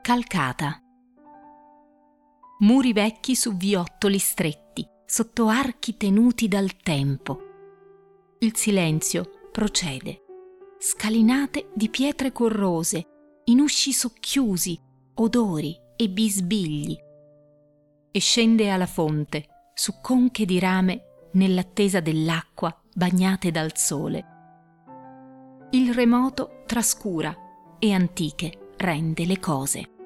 Calcata. Muri vecchi su viottoli stretti, sotto archi tenuti dal tempo. Il silenzio procede. Scalinate di pietre corrose, in usci socchiusi, odori e bisbigli. E scende alla fonte, su conche di rame, nell'attesa dell'acqua bagnate dal sole. Il remoto trascura e antiche rende le cose.